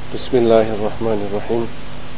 Bismillahirrahmanirrahim.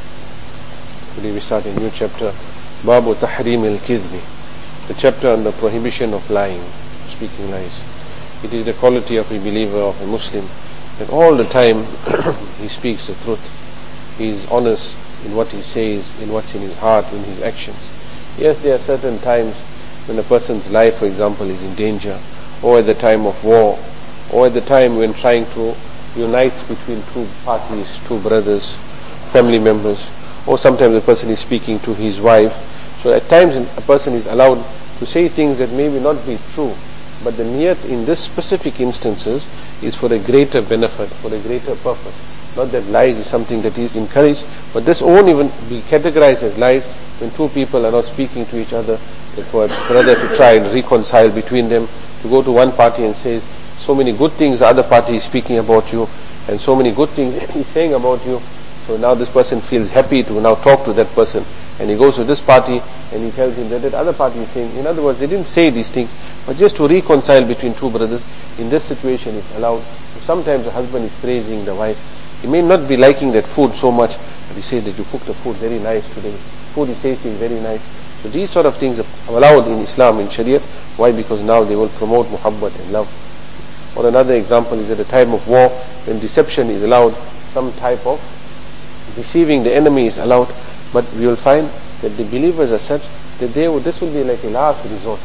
Today we start a new chapter, Babu Tahrim al-Kidhbi, the chapter on the prohibition of lying, speaking lies. It is the quality of a believer, of a Muslim, that all the time he speaks the truth. He is honest in what he says, in what's in his heart, in his actions. Yes, there are certain times when a person's life, for example, is in danger, or at the time of war, or at the time when trying to unite between two parties, two brothers, family members, or sometimes a person is speaking to his wife. So at times a person is allowed to say things that may not be true, but the niyat in this specific instances is for a greater benefit, for a greater purpose. Not that lies is something that is encouraged, but this won't even be categorized as lies when two people are not speaking to each other, that for a brother to try and reconcile between them, to go to one party and says, so many good things the other party is speaking about you, and so many good things he's saying about you. So now this person feels happy to now talk to that person, and he goes to this party and he tells him that other party is saying. In other words, they didn't say these things, but just to reconcile between two brothers. In this situation it's allowed. So sometimes the husband is praising the wife. He may not be liking that food so much, but he says that you cooked the food very nice today. Food is tasting very nice. So these sort of things are allowed in Islam, in Shariat. Why? Because now they will promote muhabbat and love. Or another example is at a time of war, when deception is allowed, some type of deceiving the enemy is allowed, but we will find that the believers are such that this will be like a last resort.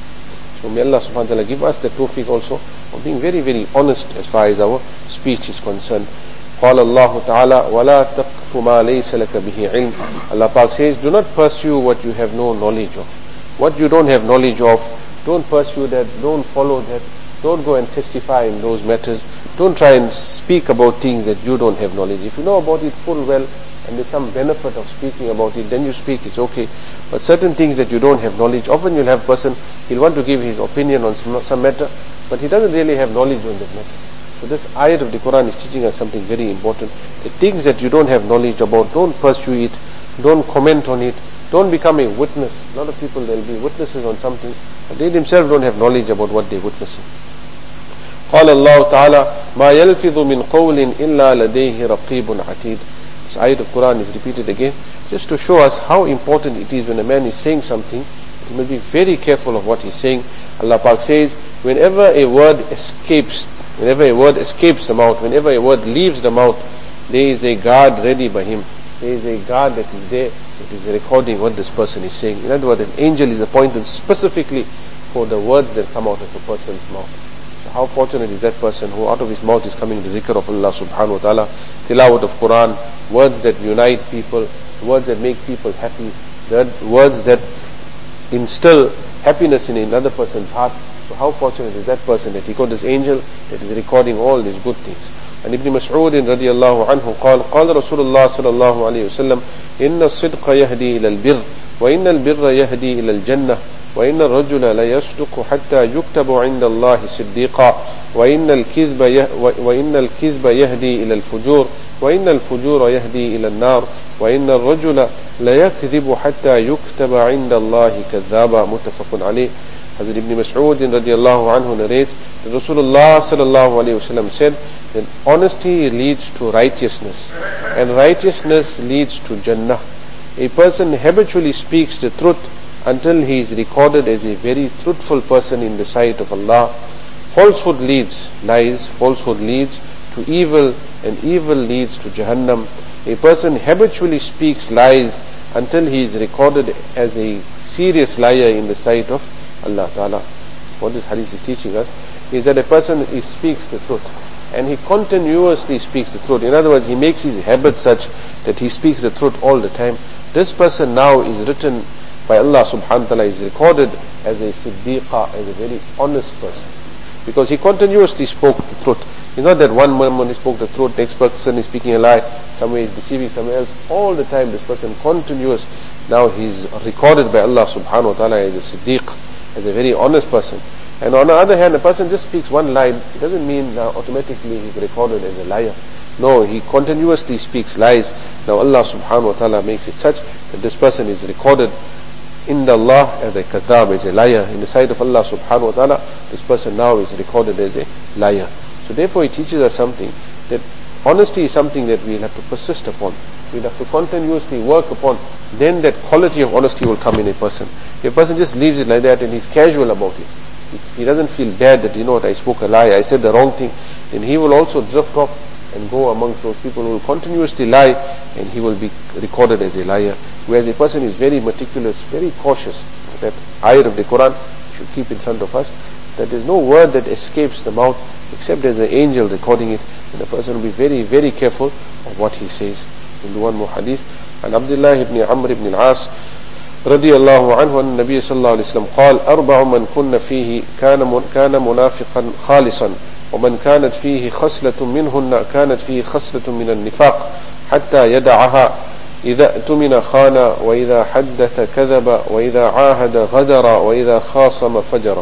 So may Allah subhanahu wa ta'ala give us the tawfiq also of being very, very honest as far as our speech is concerned. قال الله تعالى ولا تقف ما ليس لك به علم. Allah Pak says, do not pursue what you have no knowledge of. What you don't have knowledge of, don't pursue that, don't follow that. Don't go and testify in those matters. Don't try and speak about things that you don't have knowledge. If you know about it full well and there's some benefit of speaking about it, then you speak, it's okay. But certain things that you don't have knowledge, often you'll have a person, he'll want to give his opinion on some matter, but he doesn't really have knowledge on that matter. So this ayat of the Quran is teaching us something very important. The things that you don't have knowledge about, don't pursue it, don't comment on it, don't become a witness. A lot of people, they'll be witnesses on something, but they themselves don't have knowledge about what they're witnessing. قال الله تعالى ما يلفظ من قول إلا لديه رقيب عتيد. This ayat of Quran is repeated again just to show us how important it is when a man is saying something. He must be very careful of what he's saying. Allah Pak says, whenever a word escapes the mouth, whenever a word leaves the mouth, there is a guard ready by him. There is a guard that is there, that is recording what this person is saying. In other words, an angel is appointed specifically for the words that come out of a person's mouth. So how fortunate is that person who out of his mouth is coming the zikr of Allah subhanahu wa ta'ala, tilawat of Quran, words that unite people, words that make people happy, words that instill happiness in another person's heart. So how fortunate is that person that he got this angel that is recording all these good things. And Ibn Mas'ud radiyallahu anhu قال رسول الله صلى الله عليه وسلم إن الصدق يهدي إلى البر وإن البر يهدي إلى الجنة وإن الرجل لا يصدق حتى يكتب عند الله صديقا وإن الكذب يهدي إلى الفجور وإن الفجور يهدي إلى النار وإن الرجل لا يكذب حتى يكتب عند الله كذابا. متفق عليه. Hazrat Ibn Mas'ud radiyallahu anhu narrates that Rasulullah sallallahu alayhi wasallam said that honesty leads to righteousness and righteousness leads to Jannah. A person habitually speaks the truth until he is recorded as a very truthful person in the sight of Allah. Falsehood leads to evil, and evil leads to Jahannam. A person habitually speaks lies until he is recorded as a serious liar in the sight of Allah Ta'ala. What this hadith is teaching us is that a person speaks the truth and he continuously speaks the truth. In other words, he makes his habit such that he speaks the truth all the time. This person now is written by Allah subhanahu wa ta'ala, is recorded as a siddiqa, as a very honest person, because he continuously spoke the truth. It's not that one moment he spoke the truth, next person is speaking a lie, somewhere is deceiving somewhere else. All the time this person continuous. Now he's recorded by Allah subhanahu wa ta'ala as a siddiq, as a very honest person. And on the other hand, a person just speaks one line, it doesn't mean now automatically he's recorded as a liar. No, he continuously speaks lies. Now Allah subhanahu wa ta'ala makes it such that this person is recorded in Allah as a kadhab, as a liar. In the sight of Allah subhanahu wa ta'ala, this person now is recorded as a liar. So therefore he teaches us something, that honesty is something that we'll have to persist upon. We'll have to continuously work upon. Then that quality of honesty will come in a person. If a person just leaves it like that and he's casual about it, if he doesn't feel bad that, I spoke a lie, I said the wrong thing, then he will also drift off and go amongst those people who will continuously lie, and he will be recorded as a liar. Whereas a person is very meticulous, very cautious. That ayah of the Quran should keep in front of us, that there's no word that escapes the mouth except there's an angel recording it, and the person will be very, very careful of what he says. We'll do one more hadith. And Abdullah ibn Amr ibn al-As رضي الله عنه أن النبي صلى الله عليه وسلم قال أربع من كن فيه كان منافقا خالصا ومن كانت فيه خصلة منهن كانت فيه خصلة من النفاق حتى يدعها إذا اؤتمن خان وإذا حدث كذب وإذا عاهد غدر وإذا خاصم فجر.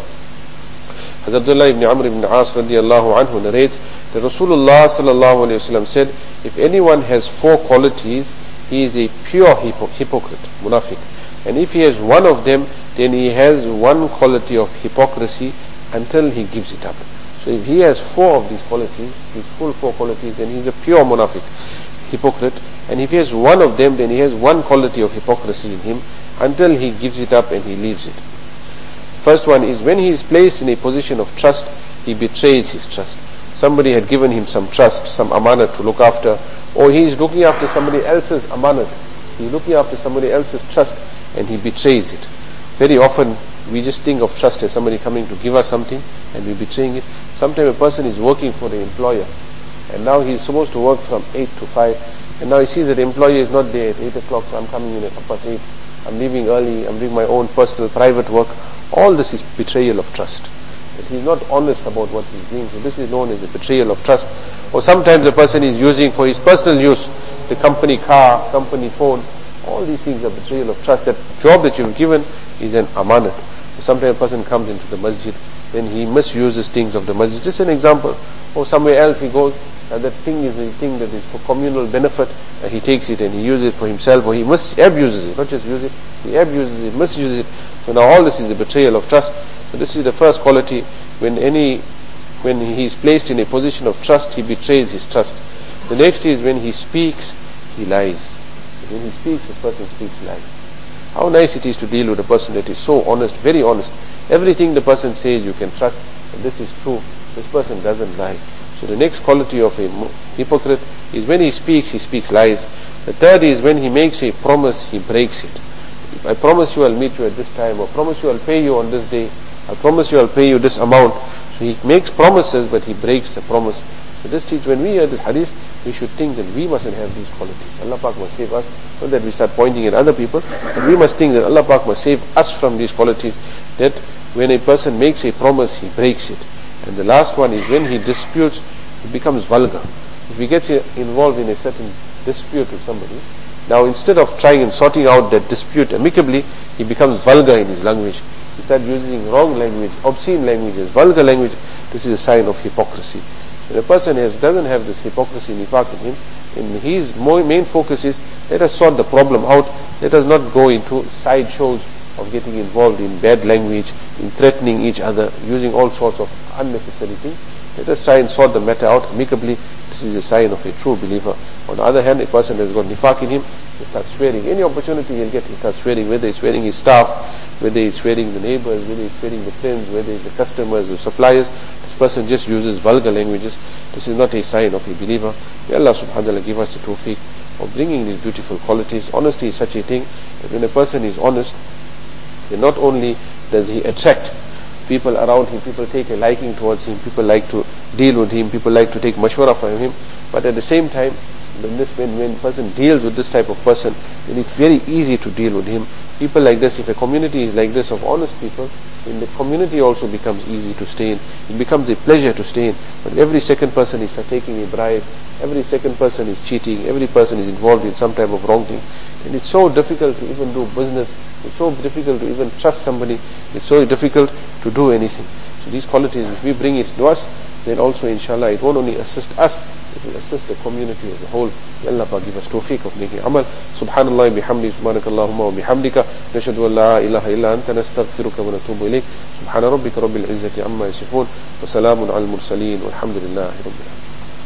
Hazrat Abdullah ibn Amr ibn al-As radiallahu anhu narrates that Rasulullah sallallahu alayhi wa sallam said, if anyone has 4 qualities, he is a pure hypocrite, munafiq. And if he has one of them, then he has one quality of hypocrisy until he gives it up. So if he has 4 of these qualities, his full 4 qualities, then he is a pure munafiq, hypocrite. And if he has one of them, then he has one quality of hypocrisy in him until he gives it up and he leaves it. First one is when he is placed in a position of trust, he betrays his trust. Somebody had given him some trust, some amanat to look after, or he is looking after somebody else's amanat. He is looking after somebody else's trust and he betrays it. Very often we just think of trust as somebody coming to give us something and we're betraying it. Sometimes a person is working for the employer and now he's supposed to work from 8 to 5 and now he sees that the employer is not there at 8 o'clock, so I'm coming in at 8:30, I'm leaving early, I'm doing my own personal private work. All this is betrayal of trust. That he's not honest about what he's doing, so this is known as a betrayal of trust. Or sometimes a person is using for his personal use the company car, company phone. All these things are betrayal of trust. That job that you've given is an amanat. Sometimes a person comes into the masjid, then he misuses things of the masjid. Just an example. Or somewhere else he goes, and that thing is a thing that is for communal benefit, and he takes it and he uses it for himself, or he abuses it, not just use it, he abuses it, misuses it. So now all this is a betrayal of trust. So this is the first quality. When he is placed in a position of trust, he betrays his trust. The next is when he speaks, he lies. When he speaks, this person speaks lies. How nice it is to deal with a person that is so honest, very honest. Everything the person says you can trust, and this is true. This person doesn't lie. So the next quality of a hypocrite is when he speaks lies. The third is when he makes a promise, he breaks it. If I promise you I'll meet you at this time, or promise you I'll pay you on this day, I promise you I'll pay you this amount. So he makes promises but he breaks the promise. So this teaches, when we hear this hadith, we should think that we mustn't have these qualities. Allah Pak must save us. Not that we start pointing at other people, but we must think that Allah Pak must save us from these qualities. That when a person makes a promise, he breaks it. And the last one is when he disputes, he becomes vulgar. If he gets involved in a certain dispute with somebody, now instead of trying and sorting out that dispute amicably, he becomes vulgar in his language. He starts using wrong language, obscene languages, vulgar language. This is a sign of hypocrisy. When a person doesn't have this hypocrisy, nifaq in him, and his main focus is, let us sort the problem out, let us not go into side shows of getting involved in bad language, in threatening each other, using all sorts of unnecessary things. Let us try and sort the matter out amicably. This is a sign of a true believer. On the other hand, a person has got nifaq in him, he starts swearing. Any opportunity he'll get, he starts swearing, whether he's swearing his staff, whether he's swearing the neighbors, whether he's swearing the friends, whether it's the customers or suppliers. This person just uses vulgar languages. This is not a sign of a believer. May Allah subhanahu wa ta'ala give us the tawfiq of bringing these beautiful qualities. Honesty is such a thing that when a person is honest, then not only does he attract people around him, people take a liking towards him, people like to deal with him, people like to take mashwara from him, but at the same time, when a person deals with this type of person, then it's very easy to deal with him. People like this, if a community is like this of honest people, then the community also becomes easy to stay in. It becomes a pleasure to stay in. But every second person is taking a bribe, every second person is cheating, every person is involved in some type of wrong thing, and it's so difficult to even do business, it's so difficult to even trust somebody, it's so difficult to do anything. So these qualities, if we bring it to us, then also inshallah it won't only assist us, it will assist the community as a whole. May Allah give us tawfiq of making amal. Subhanallah bihamdi, subhanakallahumma wa bihamdika, nashhadu an la ilaha illa anta, nastaghfiruka wa natubu ilayk. Subhana rabbika rabbil izzati amma yasifun, wa salamun al mursaleen, walhamdulillahi rabbil alamin.